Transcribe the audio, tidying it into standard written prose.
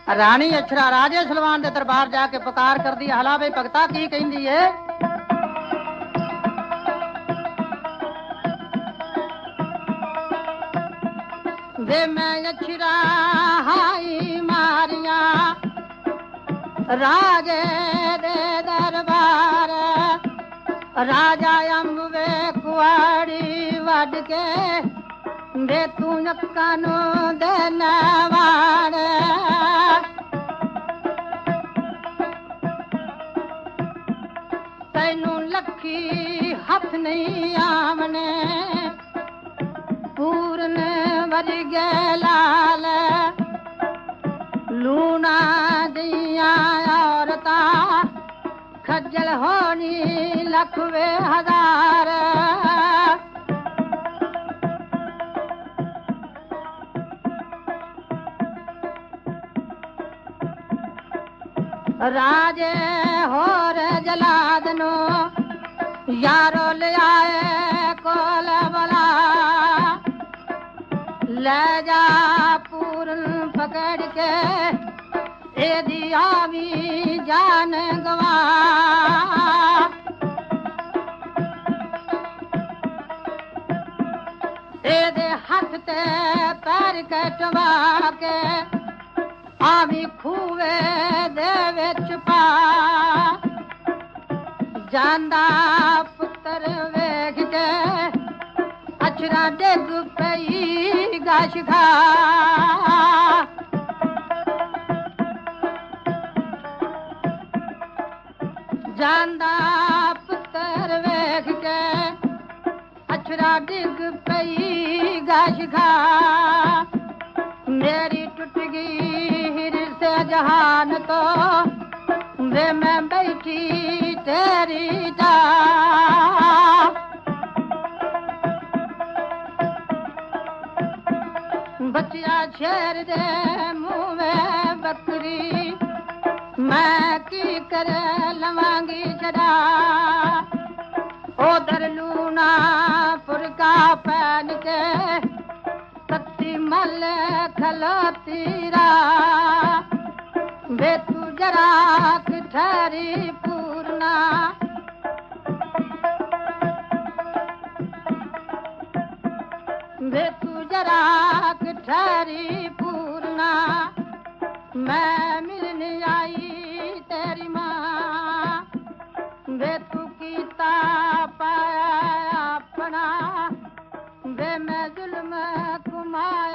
रानी अक्षरा राजे Salwan के दरबार जाके पुकार कर दी, हला बई भगता की कहंदी है। वे मैं अक्षरा हाई मारिया राजे दे दरबार, राजा अम्बे कुआड़ी वड के दे तू नक्कानू देनवार। तैनू लखी हथ नहीं आमने पूरन वरगे लाल, लूना दिया औरता खज्जल होनी लखवे हजार। राजे होर जलादनो यारो ले आए कोल बला, ले जा पूरन पकड़ के एदी आवी जान गवा। एदे हाथ ते पैर कटवा के आवी खूवे दे विच पा। जांदा पुत्र वेख के अक्षरा डिग पई गश खा। जांदा पुत्र वेख के अक्षरा डिग पई गश खा। मेरी टूट गई हिरस जहान तो वे मैं बैठी तेरी जा। बचिया शेर दे मुँह में बकरी, मैं की कर लवांगी छड़ा। उधर लूना पुरका पहन के सत्ती मल खलोती रा। वे तू जरा ठहरी पूर्णा, वे तू जरा ठहरी पूर्णा। मैं मिलने आई तेरी माँ, वे तू कीता पाया अपना। वे मैं जुल्म कुमार